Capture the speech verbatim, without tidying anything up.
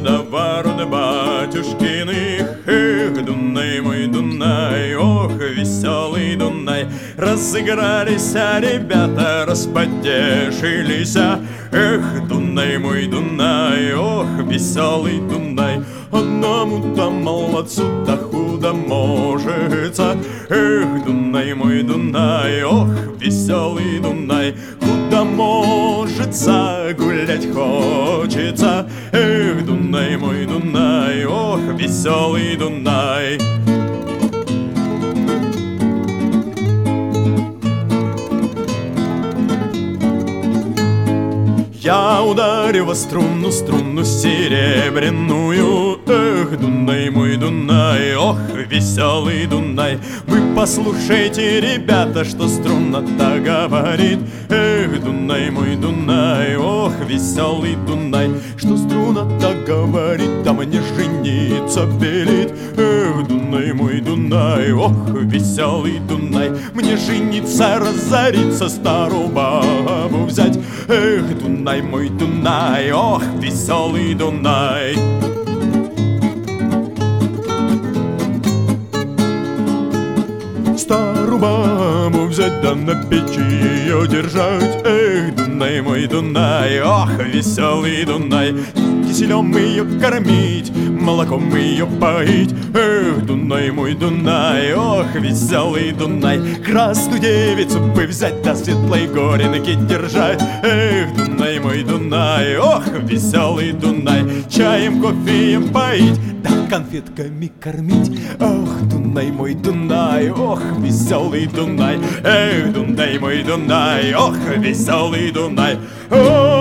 до ворот батюшкиных. Эх, Дунай мой Дунай, ох, веселый Дунай. Разыгрались ребята, распотешились. Эх, Дунай мой Дунай, ох, веселый Дунай. Одному-то молодцу-то худо можется. Эх, Дунай мой Дунай, ох, веселый Дунай. Худо можется, гулять хочется. Эх, Дунай мой Дунай, ох, веселый Дунай. Я ударил во струну, струну серебряную. Эх, Дунай мой Дунай, ох, веселый Дунай. Вы послушайте, ребята, что струна-то говорит. Эх, Дунай мой Дунай, ох, веселый Дунай. Что струна-то говорит, да мне жениться велит. Эх, Дунай мой Дунай, ох, веселый Дунай. Мне жениться, разориться, старую бабу взять. Эх, Дунай мой Дунай, ох, веселый Дунай. Старую бабу взять, да на печи ее держать. Эх, Дунай мой Дунай, ох, веселый Дунай. Киселем ее кормить, молоком ее поить. Эх, Дунай мой Дунай, ох, веселый Дунай. Красную девицу бы взять, да светлой горенки держать. Эх, Дунай мой Дунай, ох, веселый Дунай. Чаем, кофеем поить, да конфетками кормить. Ох, Дунай мой Дунай, ох, веселый Дунай. Эх, Дунай мой Дунай, ох, веселый Дунай. Ох!